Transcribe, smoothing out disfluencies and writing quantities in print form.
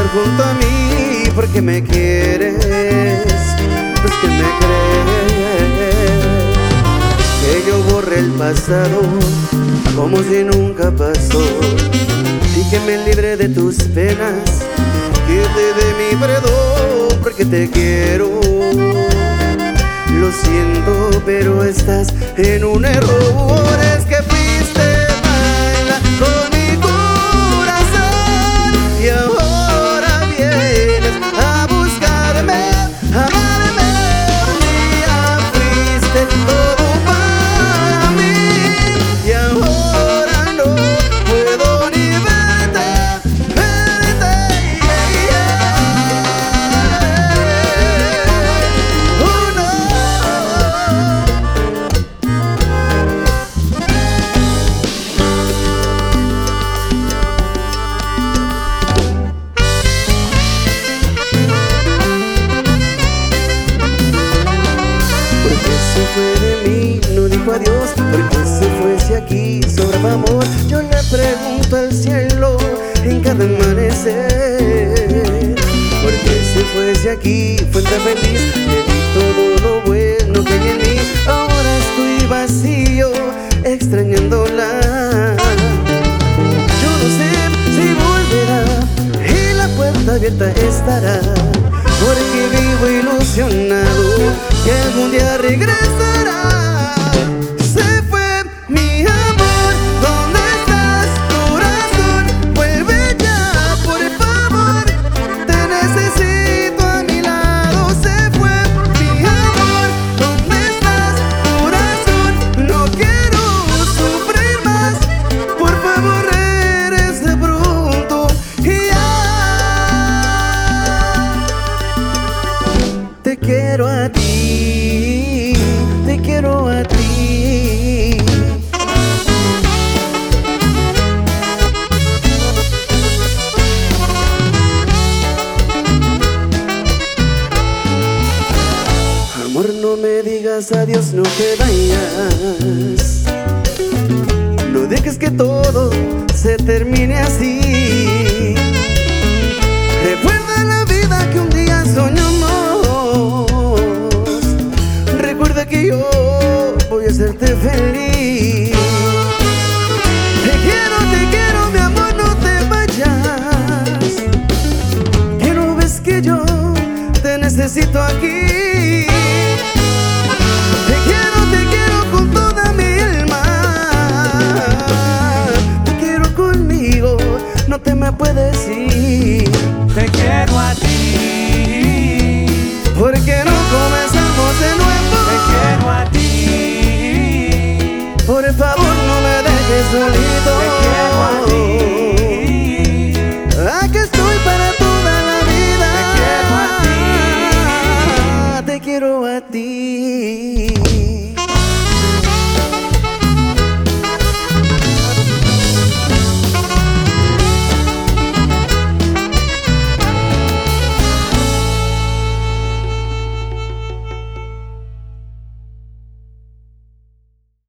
junto a mí porque me quieres, pues que me crees que yo borré el pasado como si nunca pasó y que me libre de tus penas, que te dé mi perdón porque te quiero. Lo siento, pero estás en un error. Es que fuiste mala con mi corazón y ahora vienes a buscarme, a amarme. Un día fuiste todo para mí y ahora no puedo ni verte, verte. Oh, no. Porque se fue de mí, no dijo adiós, porque se fue si aquí sobraba amor. Yo le pregunto al cielo en cada amanecer, porque se fue si aquí fue tan feliz, le di todo lo bueno que hay en mí. Ahora estoy vacío, extrañándola. Yo no sé si volverá y la puerta abierta estará, porque vivo ilusionado que algún día regresará. Se fue mi amor, ¿dónde estás, corazón? Vuelve ya, por favor, te necesito a mi lado. Se fue mi amor, ¿dónde estás, corazón? No quiero sufrir más, por favor regrese pronto y ya. Te quiero a ti, te quiero a ti. Amor, no me digas adiós, no te vayas. No dejes que todo se termine así. Recuerda la vida que un día soñamos. Recuerda que yo voy a hacerte feliz. Te quiero, mi amor, no te vayas. Que no ves que yo te necesito aquí.